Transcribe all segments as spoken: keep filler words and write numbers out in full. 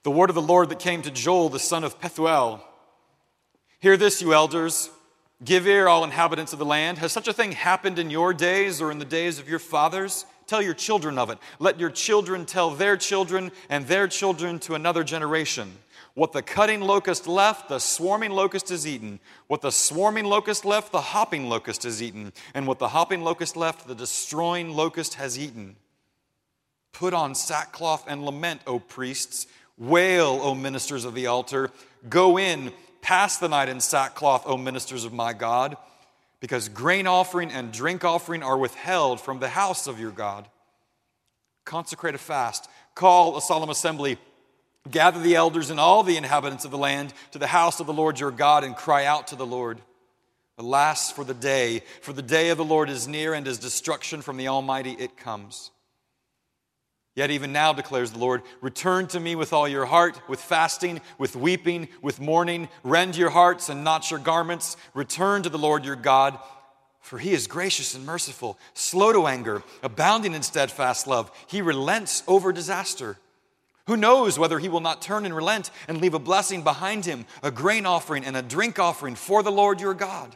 The word of the Lord that came to Joel, the son of Pethuel. Hear this, you elders. Give ear, all inhabitants of the land. Has such a thing happened in your days or in the days of your fathers? Tell your children of it. Let your children tell their children and their children to another generation. What the cutting locust left, the swarming locust has eaten. What the swarming locust left, the hopping locust has eaten. And what the hopping locust left, the destroying locust has eaten. Put on sackcloth and lament, O priests. Wail, O ministers of the altar. Go in, pass the night in sackcloth, O ministers of my God, because grain offering and drink offering are withheld from the house of your God. Consecrate a fast. Call a solemn assembly. Gather the elders and all the inhabitants of the land to the house of the Lord your God and cry out to the Lord. Alas for the day, for the day of the Lord is near and his destruction from the Almighty it comes. Yet even now, declares the Lord, return to me with all your heart, with fasting, with weeping, with mourning. Rend your hearts and not your garments. Return to the Lord your God, for he is gracious and merciful, slow to anger, abounding in steadfast love. He relents over disaster. Who knows whether he will not turn and relent and leave a blessing behind him, a grain offering and a drink offering for the Lord your God.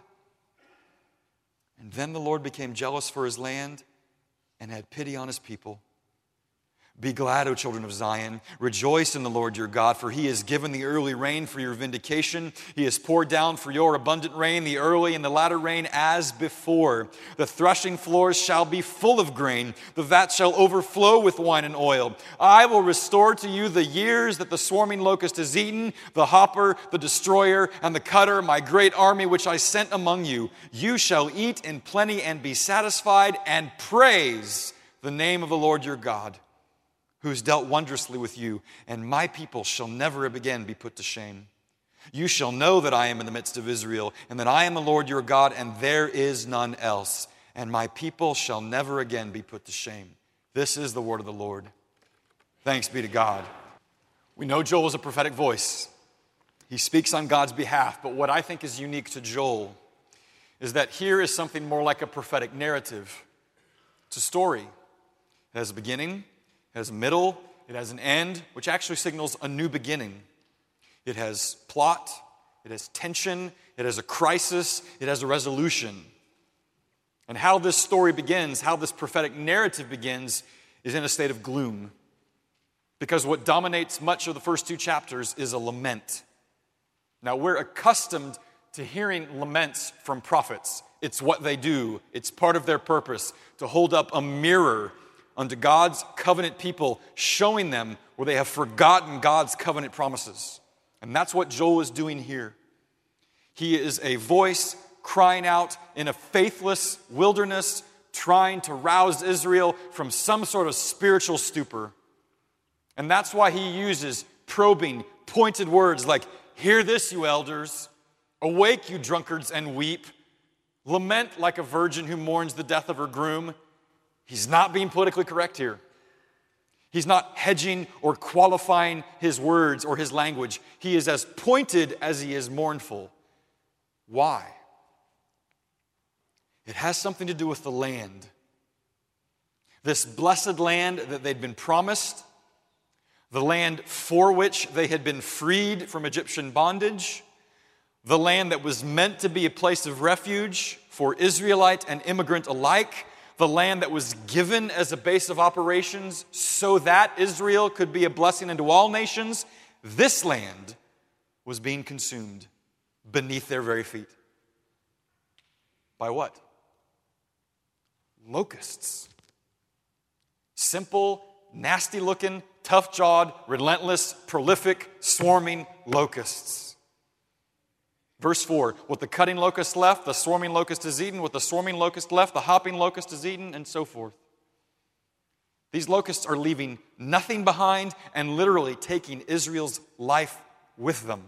And then the Lord became jealous for his land and had pity on his people. Be glad, O children of Zion. Rejoice in the Lord your God, for he has given the early rain for your vindication. He has poured down for your abundant rain, the early and the latter rain as before. The threshing floors shall be full of grain. The vat shall overflow with wine and oil. I will restore to you the years that the swarming locust has eaten, the hopper, the destroyer, and the cutter, my great army which I sent among you. You shall eat in plenty and be satisfied, and praise the name of the Lord your God, who has dealt wondrously with you, and my people shall never again be put to shame. You shall know that I am in the midst of Israel, and that I am the Lord your God, and there is none else. And my people shall never again be put to shame. This is the word of the Lord. Thanks be to God. We know Joel is a prophetic voice. He speaks on God's behalf, but what I think is unique to Joel is that here is something more like a prophetic narrative. It's a story. It has a beginning, it has a middle, it has an end, which actually signals a new beginning. It has plot, it has tension, it has a crisis, it has a resolution. And how this story begins, how this prophetic narrative begins, is in a state of gloom. Because what dominates much of the first two chapters is a lament. Now, we're accustomed to hearing laments from prophets. It's what they do. It's part of their purpose, to hold up a mirror unto God's covenant people, showing them where they have forgotten God's covenant promises. And that's what Joel is doing here. He is a voice crying out in a faithless wilderness, trying to rouse Israel from some sort of spiritual stupor. And that's why he uses probing, pointed words like, hear this, you elders. Awake, you drunkards, and weep. Lament like a virgin who mourns the death of her groom. He's not being politically correct here. He's not hedging or qualifying his words or his language. He is as pointed as he is mournful. Why? It has something to do with the land. This blessed land that they'd been promised, the land for which they had been freed from Egyptian bondage, the land that was meant to be a place of refuge for Israelite and immigrant alike, the land that was given as a base of operations so that Israel could be a blessing unto all nations, this land was being consumed beneath their very feet. By what? Locusts. Simple, nasty-looking, tough-jawed, relentless, prolific, swarming locusts. Verse four, what the cutting locust left, the swarming locust is eaten. What the swarming locust left, the hopping locust is eaten, and so forth. These locusts are leaving nothing behind and literally taking Israel's life with them.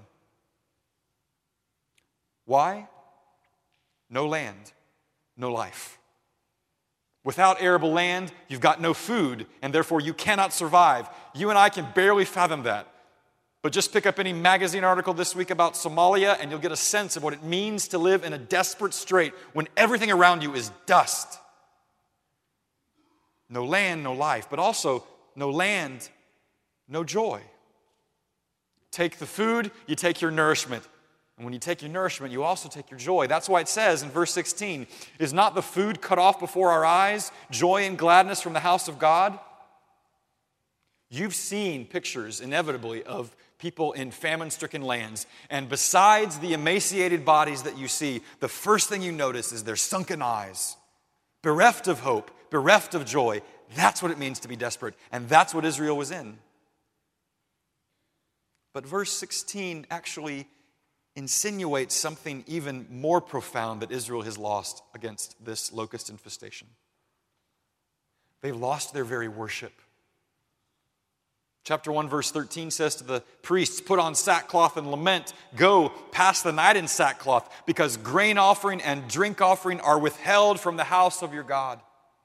Why? No land, no life. Without arable land, you've got no food, and therefore you cannot survive. You and I can barely fathom that. But just pick up any magazine article this week about Somalia, and you'll get a sense of what it means to live in a desperate strait when everything around you is dust. No land, no life, but also no land, no joy. take the food, you take your nourishment. And when you take your nourishment, you also take your joy. That's why it says in verse sixteen, is not the food cut off before our eyes, joy and gladness from the house of God? You've seen pictures, inevitably, of people in famine-stricken lands. And besides the emaciated bodies that you see, the first thing you notice is their sunken eyes, bereft of hope, bereft of joy. That's what it means to be desperate. And that's what Israel was in. But verse sixteen actually insinuates something even more profound that Israel has lost against this locust infestation. They've lost their very worship. Chapter one, verse thirteen says to the priests, put on sackcloth and lament. Go, pass the night in sackcloth, because grain offering and drink offering are withheld from the house of your God.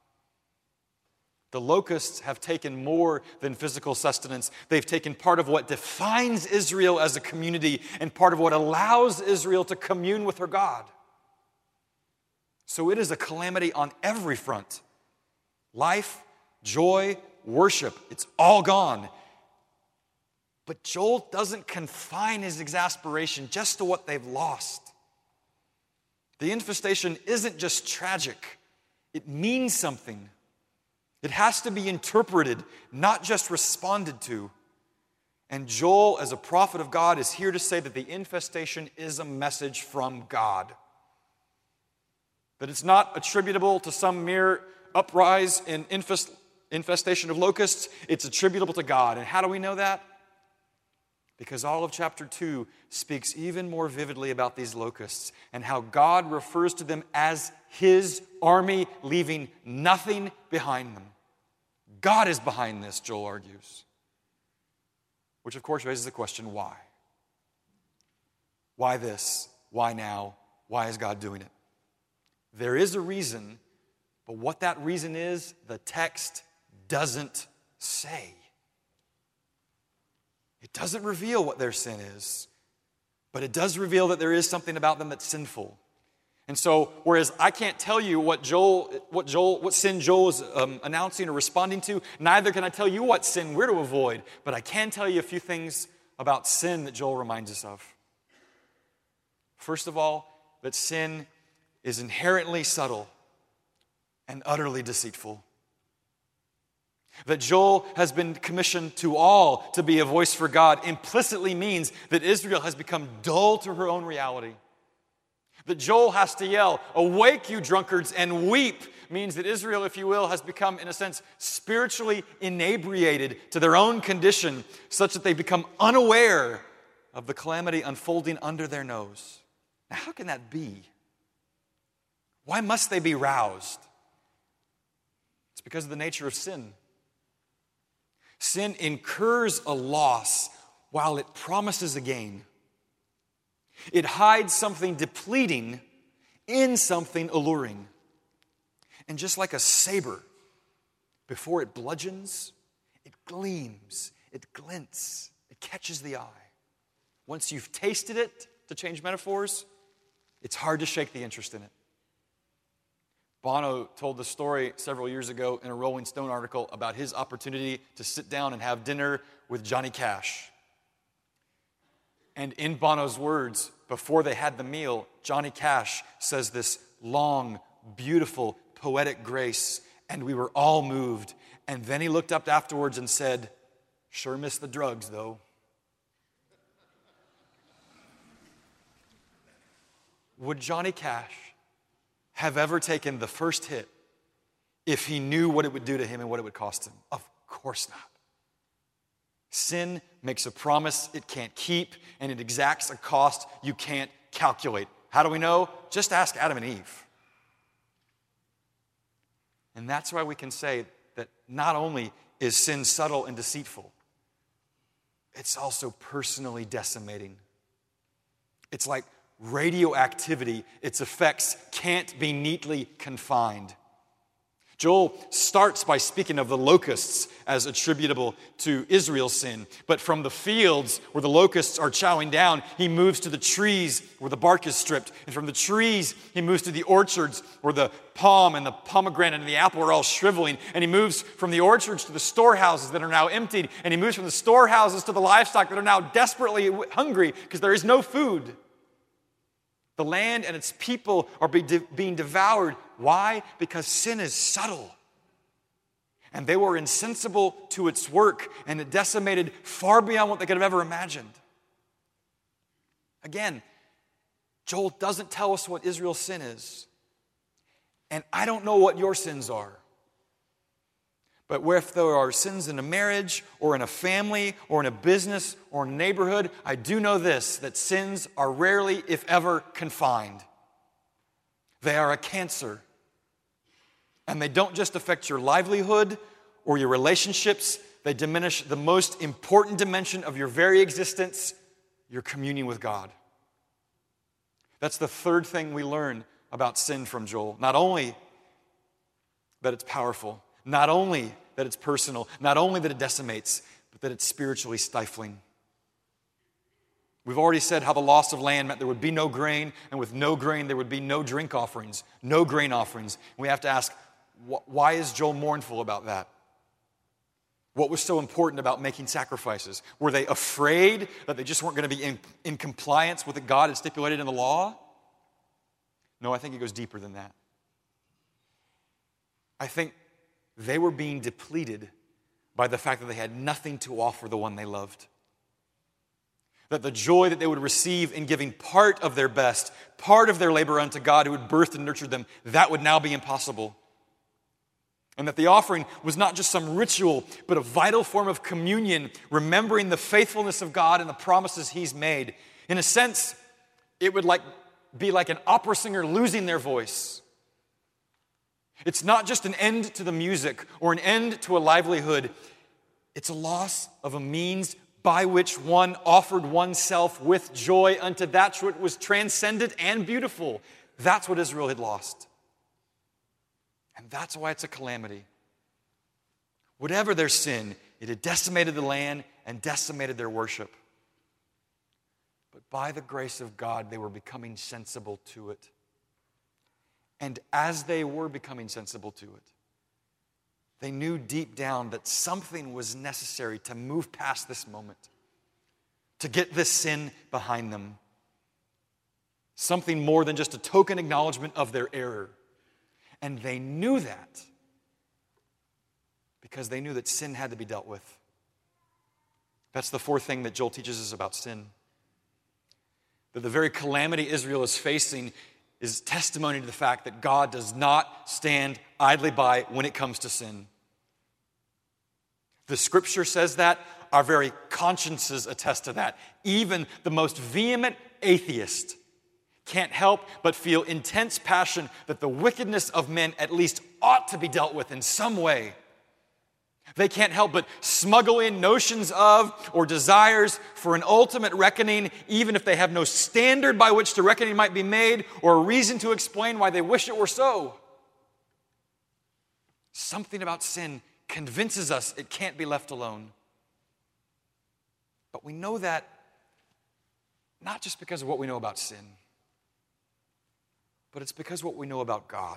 The locusts have taken more than physical sustenance. They've taken part of what defines Israel as a community and part of what allows Israel to commune with her God. So it is a calamity on every front. Life, joy, worship, it's all gone. But Joel doesn't confine his exasperation just to what they've lost. The infestation isn't just tragic. It means something. It has to be interpreted, not just responded to. And Joel, as a prophet of God, is here to say that the infestation is a message from God. That it's not attributable to some mere uprise in infest, infestation of locusts. It's attributable to God. And how do we know that? Because all of chapter two speaks even more vividly about these locusts and how God refers to them as His army, leaving nothing behind them. God is behind this, Joel argues. Which, of course, raises the question, why? Why this? Why now? Why is God doing it? There is a reason, but what that reason is, the text doesn't say. It doesn't reveal what their sin is, but it does reveal that there is something about them that's sinful. And so, whereas I can't tell you what Joel, what Joel, what sin Joel is um, announcing or responding to, neither can I tell you what sin we're to avoid. But I can tell you a few things about sin that Joel reminds us of. First of all, that sin is inherently subtle and utterly deceitful. That Joel has been commissioned to all to be a voice for God implicitly means that Israel has become dull to her own reality. That Joel has to yell, "Awake, you drunkards, and weep," means that Israel, if you will, has become, in a sense, spiritually inebriated to their own condition, such that they become unaware of the calamity unfolding under their nose. Now, how can that be? Why must they be roused? It's because of the nature of sin. Sin incurs a loss while it promises a gain. It hides something depleting in something alluring. And just like a saber, before it bludgeons, it gleams, it glints, it catches the eye. Once you've tasted it, to change metaphors, it's hard to shake the interest in it. Bono told the story several years ago in a Rolling Stone article about his opportunity to sit down and have dinner with Johnny Cash. And in Bono's words, before they had the meal, Johnny Cash says this long, beautiful, poetic grace, and we were all moved. And then he looked up afterwards and said, "Sure missed the drugs, though." Would Johnny Cash have ever taken the first hit if he knew what it would do to him and what it would cost him? Of course not. Sin makes a promise it can't keep, and it exacts a cost you can't calculate. How do we know? Just ask Adam and Eve. And that's why we can say that not only is sin subtle and deceitful, it's also personally decimating. It's like radioactivity. Its effects can't be neatly confined. Joel starts by speaking of the locusts as attributable to Israel's sin. But from the fields where the locusts are chowing down, he moves to the trees where the bark is stripped. And from the trees, he moves to the orchards where the palm and the pomegranate and the apple are all shriveling. And he moves from the orchards to the storehouses that are now emptied. And he moves from the storehouses to the livestock that are now desperately hungry because there is no food. The land and its people are being devoured. Why? Because sin is subtle. And they were insensible to its work, and it decimated far beyond what they could have ever imagined. Again, Joel doesn't tell us what Israel's sin is. And I don't know what your sins are. But where if there are sins in a marriage or in a family or in a business or in a neighborhood, I do know this, that sins are rarely, if ever, confined. They are a cancer. And they don't just affect your livelihood or your relationships. They diminish the most important dimension of your very existence, your communion with God. That's the third thing we learn about sin from Joel. Not only that it's powerful, not only that it's personal, not only that it decimates, but that it's spiritually stifling. We've already said how the loss of land meant there would be no grain, and with no grain there would be no drink offerings, no grain offerings. And we have to ask, wh- why is Joel mournful about that? What was so important about making sacrifices? Were they afraid that they just weren't going to be in, in compliance with what God had stipulated in the law? No, I think it goes deeper than that. I think they were being depleted by the fact that they had nothing to offer the one they loved. That the joy that they would receive in giving part of their best, part of their labor unto God who had birthed and nurtured them, that would now be impossible. And that the offering was not just some ritual, but a vital form of communion, remembering the faithfulness of God and the promises He's made. In a sense, it would like be like an opera singer losing their voice. It's not just an end to the music or an end to a livelihood. It's a loss of a means by which one offered oneself with joy unto that which was transcendent and beautiful. That's what Israel had lost. And that's why it's a calamity. Whatever their sin, it had decimated the land and decimated their worship. But by the grace of God, they were becoming sensible to it. And as they were becoming sensible to it, they knew deep down that something was necessary to move past this moment, to get this sin behind them. Something more than just a token acknowledgement of their error. And they knew that because they knew that sin had to be dealt with. That's the fourth thing that Joel teaches us about sin. That the very calamity Israel is facing is testimony to the fact that God does not stand idly by when it comes to sin. The Scripture says that. Our very consciences attest to that. Even the most vehement atheist can't help but feel intense passion that the wickedness of men at least ought to be dealt with in some way. They can't help but smuggle in notions of or desires for an ultimate reckoning, even if they have no standard by which the reckoning might be made or a reason to explain why they wish it were so. Something about sin convinces us it can't be left alone. But we know that not just because of what we know about sin, but it's because of what we know about God.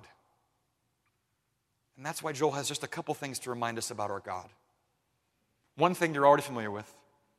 And that's why Joel has just a couple things to remind us about our God. One thing you're already familiar with,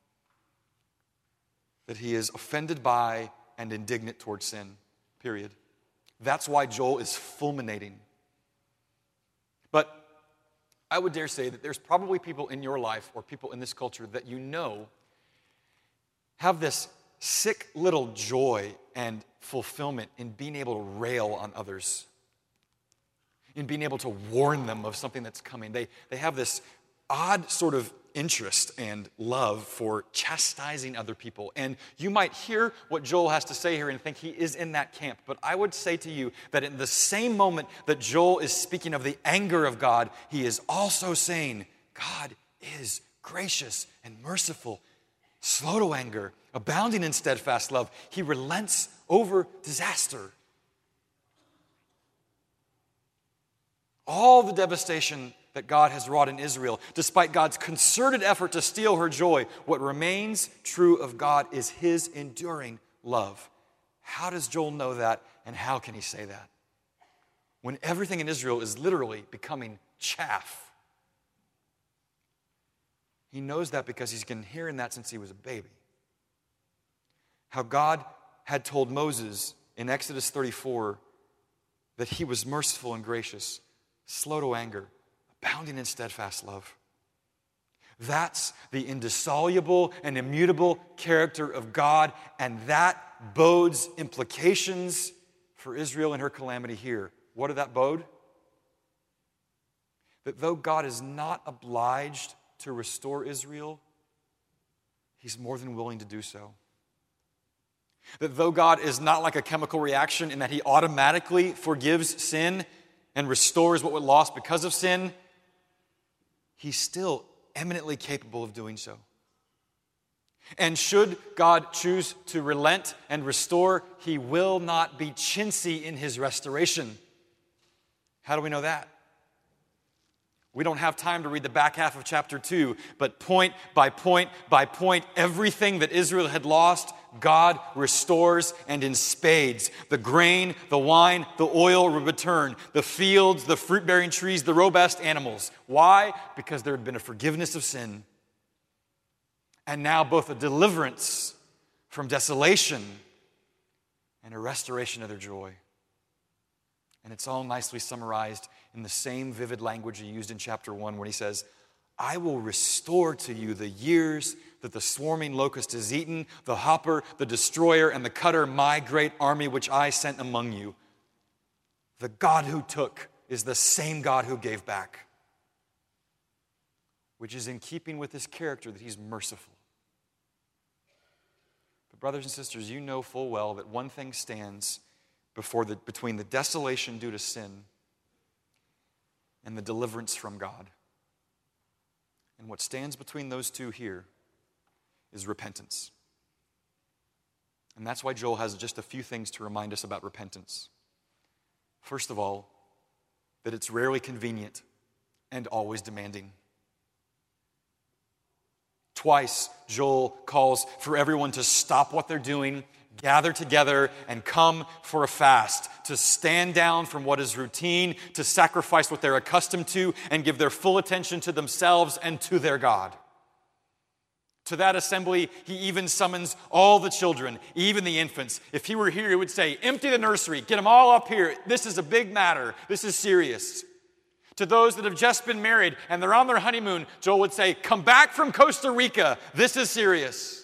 that He is offended by and indignant towards sin, period. That's why Joel is fulminating. But I would dare say that there's probably people in your life or people in this culture that you know have this sick little joy and fulfillment in being able to rail on others, in being able to warn them of something that's coming. They, they have this odd sort of interest and love for chastising other people. And you might hear what Joel has to say here and think he is in that camp. But I would say to you that in the same moment that Joel is speaking of the anger of God, he is also saying, God is gracious and merciful, slow to anger, abounding in steadfast love. He relents over disaster. all the devastation that God has wrought in Israel, despite God's concerted effort to steal her joy, what remains true of God is his enduring love. How does Joel know that, and how can he say that? When everything in Israel is literally becoming chaff. He knows that because he's been hearing that since he was a baby. How God had told Moses in Exodus thirty-four that he was merciful and gracious, slow to anger, abounding in steadfast love. That's the indissoluble and immutable character of God, and that bodes implications for Israel and her calamity here. What did that bode? That though God is not obliged to restore Israel, he's more than willing to do so. That though God is not like a chemical reaction in that he automatically forgives sin and restores what was lost because of sin, he's still eminently capable of doing so. And should God choose to relent and restore, he will not be chintzy in his restoration. How do we know that? We don't have time to read the back half of chapter two, but point by point by point, everything that Israel had lost, God restores, and in spades. The grain, the wine, the oil will return. The fields, the fruit-bearing trees, the robust animals. Why? Because there had been a forgiveness of sin. And now both a deliverance from desolation and a restoration of their joy. And it's all nicely summarized in the same vivid language he used in chapter one when he says, I will restore to you the years that the swarming locust has eaten, the hopper, the destroyer, and the cutter, my great army which I sent among you. The God who took is the same God who gave back, which is in keeping with his character that he's merciful. But brothers and sisters, you know full well that one thing stands before the, between the desolation due to sin and the deliverance from God. And what stands between those two here is repentance. And that's why Joel has just a few things to remind us about repentance. First of all, that it's rarely convenient and always demanding. Twice, Joel calls for everyone to stop what they're doing, gather together, and come for a fast, to stand down from what is routine, to sacrifice what they're accustomed to, and give their full attention to themselves and to their God. To that assembly, he even summons all the children, even the infants. If he were here, he would say, empty the nursery, get them all up here. This is a big matter. This is serious. To those that have just been married and they're on their honeymoon, Joel would say, come back from Costa Rica. This is serious.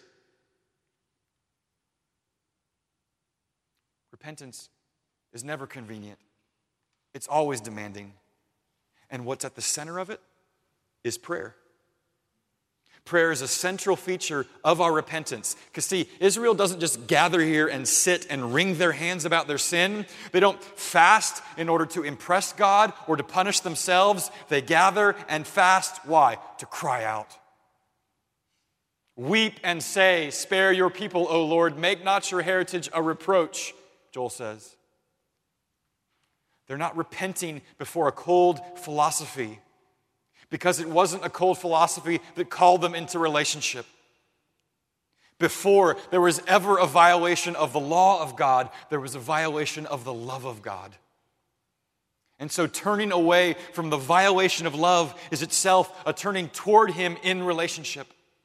Repentance is never convenient. It's always demanding. And what's at the center of it is prayer. Prayer is a central feature of our repentance. Because see, Israel doesn't just gather here and sit and wring their hands about their sin. They don't fast in order to impress God or to punish themselves. They gather and fast. Why? To cry out. Weep and say, spare your people, O Lord. Make not your heritage a reproach, Joel says. They're not repenting before a cold philosophy, because it wasn't a cold philosophy that called them into relationship. Before there was ever a violation of the law of God, there was a violation of the love of God. And so turning away from the violation of love is itself a turning toward him in relationship.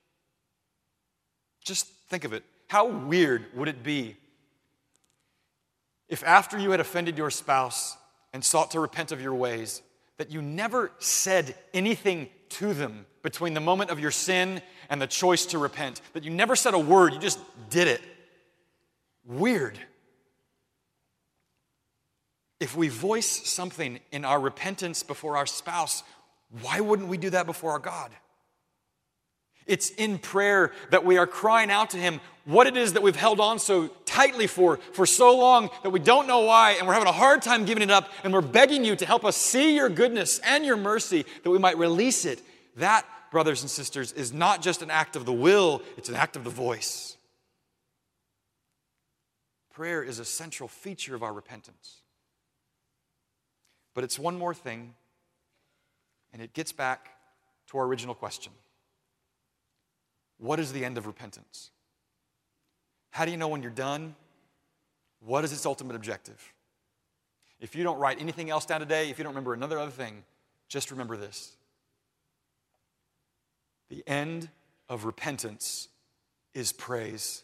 Just think of it. How weird would it be if after you had offended your spouse and sought to repent of your ways, that you never said anything to them between the moment of your sin and the choice to repent, that you never said a word, you just did it. Weird. If we voice something in our repentance before our spouse, why wouldn't we do that before our God? It's in prayer that we are crying out to him what it is that we've held on so tightly for, for so long that we don't know why, and we're having a hard time giving it up, and we're begging you to help us see your goodness and your mercy that we might release it. That, brothers and sisters, is not just an act of the will, it's an act of the voice. Prayer is a central feature of our repentance. But it's one more thing And it gets back to our original question. What is the end of repentance? How do you know when you're done? What is its ultimate objective? If you don't write anything else down today, if you don't remember another other thing, just remember this. The end of repentance is praise.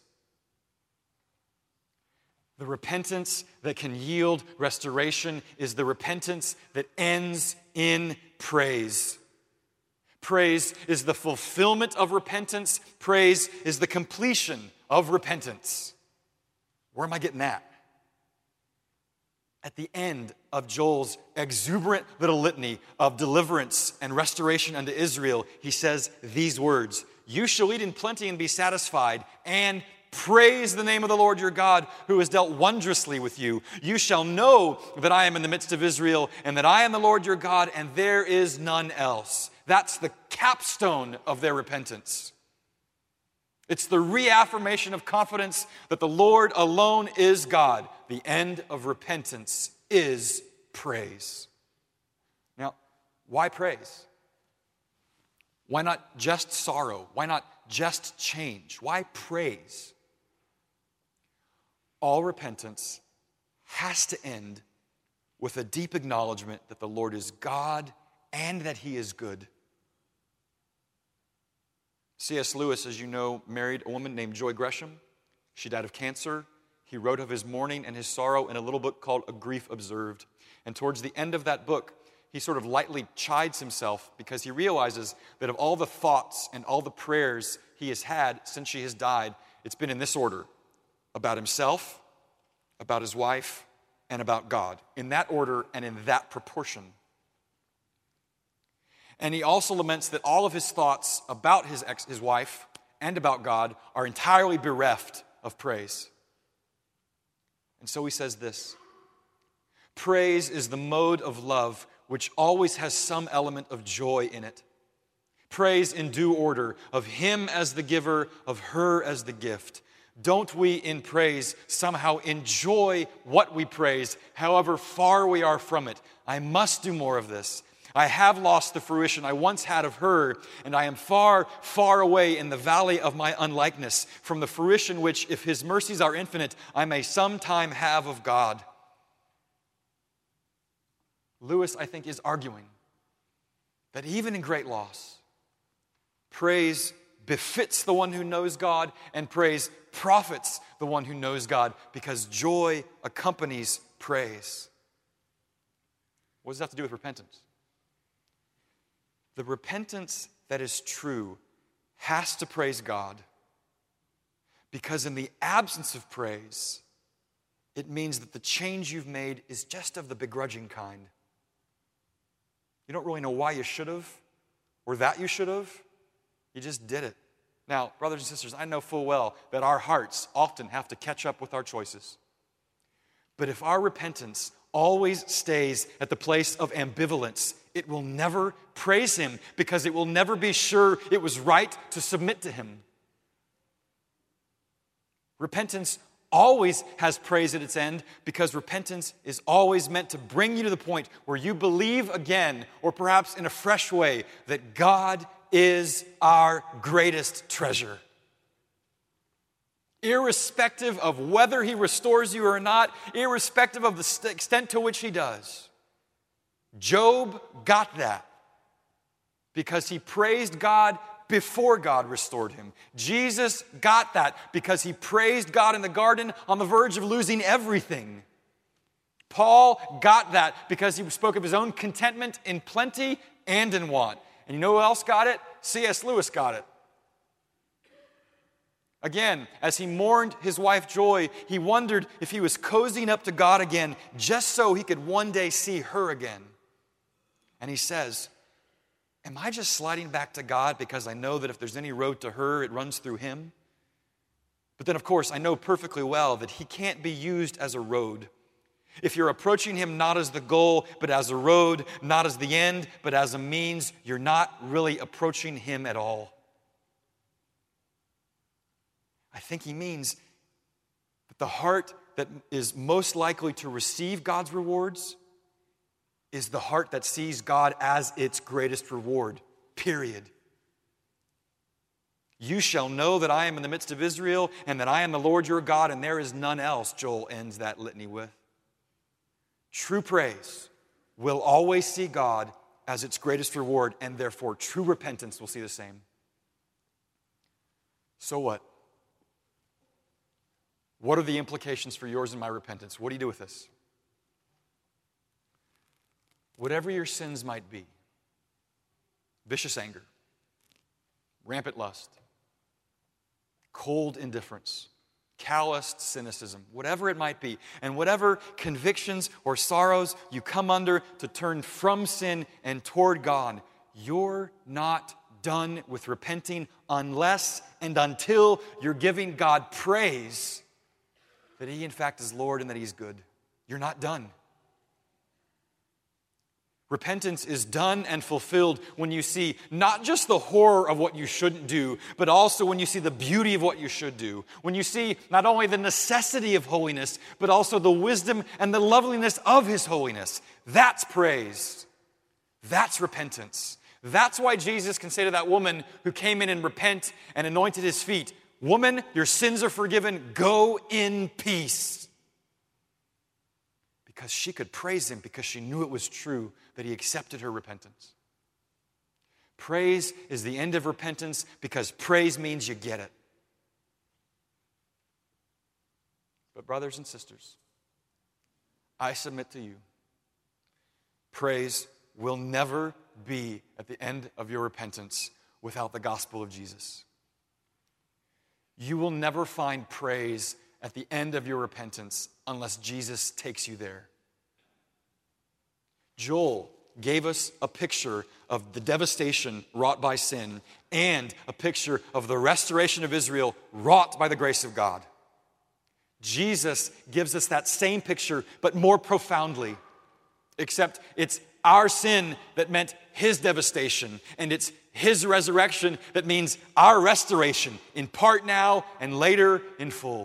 The repentance that can yield restoration is the repentance that ends in praise. Praise is the fulfillment of repentance. Praise is the completion of repentance. Where am I getting that? At the end of Joel's exuberant little litany of deliverance and restoration unto Israel, he says these words, "You shall eat in plenty and be satisfied, and praise the name of the Lord your God, who has dealt wondrously with you. You shall know that I am in the midst of Israel, and that I am the Lord your God, and there is none else." That's the capstone of their repentance. It's the reaffirmation of confidence that the Lord alone is God. The end of repentance is praise. Now, why praise? Why not just sorrow? Why not just change? Why praise? All repentance has to end with a deep acknowledgement that the Lord is God and that He is good. C S Lewis, as you know, married a woman named Joy Gresham. She died of cancer. He wrote of his mourning and his sorrow in a little book called A Grief Observed. And towards the end of that book, he sort of lightly chides himself because he realizes that of all the thoughts and all the prayers he has had since she has died, it's been in this order: about himself, about his wife, and about God. In that order and in that proportion. And he also laments that all of his thoughts about his ex, his wife and about God are entirely bereft of praise. And so he says this: praise is the mode of love which always has some element of joy in it. Praise in due order, of Him as the giver, of her as the gift. Don't we in praise somehow enjoy what we praise, however far we are from it? I must do more of this. I have lost the fruition I once had of her, and I am far, far away in the valley of my unlikeness from the fruition which, if His mercies are infinite, I may sometime have of God. Lewis, I think, is arguing that even in great loss, praise befits the one who knows God, and praise profits the one who knows God, because joy accompanies praise. What does that have to do with repentance? The repentance that is true has to praise God, because in the absence of praise, it means that the change you've made is just of the begrudging kind. You don't really know why you should have or that you should have. You just did it. Now, brothers and sisters, I know full well that our hearts often have to catch up with our choices. But if our repentance always stays at the place of ambivalence, it will never praise Him, because it will never be sure it was right to submit to Him. Repentance always has praise at its end, because repentance is always meant to bring you to the point where you believe again, or perhaps in a fresh way, that God is our greatest treasure. Irrespective of whether He restores you or not, irrespective of the extent to which He does. Job got that because he praised God before God restored him. Jesus got that because he praised God in the garden on the verge of losing everything. Paul got that because he spoke of his own contentment in plenty and in want. And you know who else got it? C S Lewis got it. Again, as he mourned his wife Joy, he wondered if he was cozying up to God again just so he could one day see her again. And he says, am I just sliding back to God because I know that if there's any road to her, it runs through Him? But then, of course, I know perfectly well that He can't be used as a road. If you're approaching Him not as the goal, but as a road, not as the end, but as a means, you're not really approaching Him at all. I think he means that the heart that is most likely to receive God's rewards is the heart that sees God as its greatest reward, period. You shall know that I am in the midst of Israel and that I am the Lord your God, and there is none else, Joel ends that litany with. True praise will always see God as its greatest reward, and therefore true repentance will see the same. So what? What are the implications for yours and my repentance? What do you do with this? Whatever your sins might be, vicious anger, rampant lust, cold indifference, calloused cynicism, whatever it might be, and whatever convictions or sorrows you come under to turn from sin and toward God, you're not done with repenting unless and until you're giving God praise that He in fact is Lord and that He's good. You're not done. Repentance is done and fulfilled when you see not just the horror of what you shouldn't do, but also when you see the beauty of what you should do. When you see not only the necessity of holiness, but also the wisdom and the loveliness of His holiness. That's praise. That's repentance. That's why Jesus can say to that woman who came in and repent and anointed His feet, "Woman, your sins are forgiven. Go in peace." Because she could praise Him because she knew it was true that He accepted her repentance. Praise is the end of repentance because praise means you get it. But brothers and sisters, I submit to you, praise will never be at the end of your repentance without the gospel of Jesus. You will never find praise at the end of your repentance unless Jesus takes you there. Joel gave us a picture of the devastation wrought by sin and a picture of the restoration of Israel wrought by the grace of God. Jesus gives us that same picture, but more profoundly, except it's our sin that meant His devastation, and it's His resurrection that means our restoration, in part now and later in full.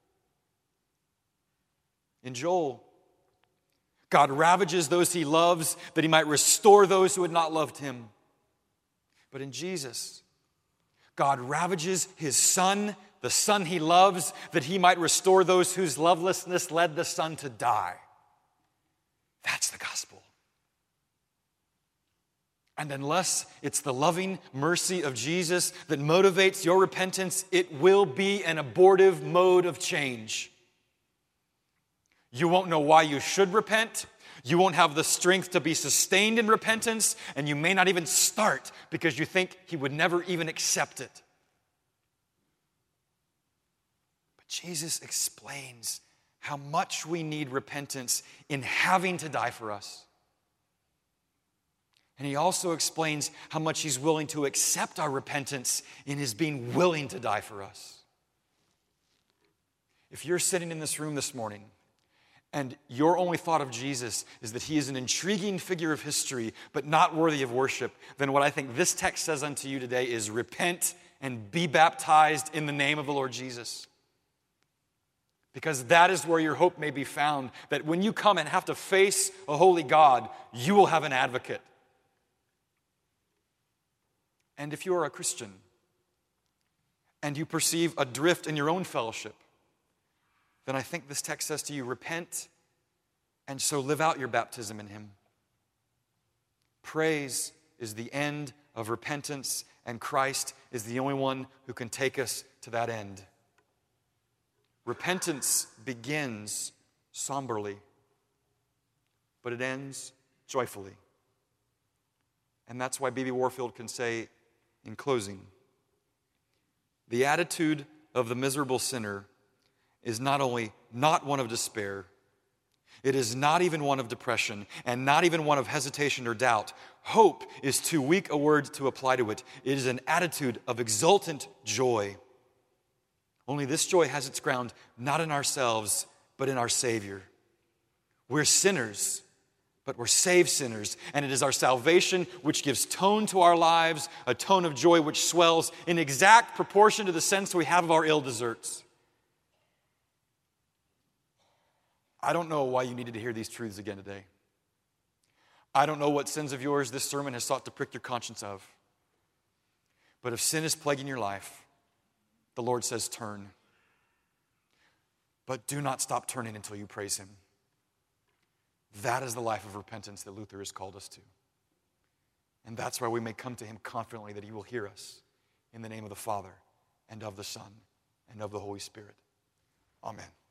In Joel, God ravages those He loves that He might restore those who had not loved Him. But in Jesus, God ravages His Son, the Son He loves, that He might restore those whose lovelessness led the Son to die. That's the gospel. And unless it's the loving mercy of Jesus that motivates your repentance, it will be an abortive mode of change. You won't know why you should repent. You won't have the strength to be sustained in repentance, and you may not even start because you think He would never even accept it. But Jesus explains how much we need repentance in having to die for us. And He also explains how much He's willing to accept our repentance in His being willing to die for us. If you're sitting in this room this morning and your only thought of Jesus is that He is an intriguing figure of history, but not worthy of worship, then what I think this text says unto you today is repent and be baptized in the name of the Lord Jesus. Because that is where your hope may be found, that when you come and have to face a holy God, you will have an advocate. And if you are a Christian and you perceive a drift in your own fellowship, then I think this text says to you, repent and so live out your baptism in Him. Praise is the end of repentance, and Christ is the only one who can take us to that end. Repentance begins somberly, but it ends joyfully. And that's why B B Warfield can say in closing, the attitude of the miserable sinner is not only not one of despair, it is not even one of depression, and not even one of hesitation or doubt. Hope is too weak a word to apply to it. It is an attitude of exultant joy. Only this joy has its ground not in ourselves, but in our Savior. We're sinners, but we're saved sinners, and it is our salvation which gives tone to our lives, a tone of joy which swells in exact proportion to the sense we have of our ill deserts. I don't know why you needed to hear these truths again today. I don't know what sins of yours this sermon has sought to prick your conscience of. But if sin is plaguing your life, the Lord says turn. But do not stop turning until you praise him. That is the life of repentance that Luther has called us to. And that's why we may come to him confidently that he will hear us in the name of the Father and of the Son and of the Holy Spirit. Amen.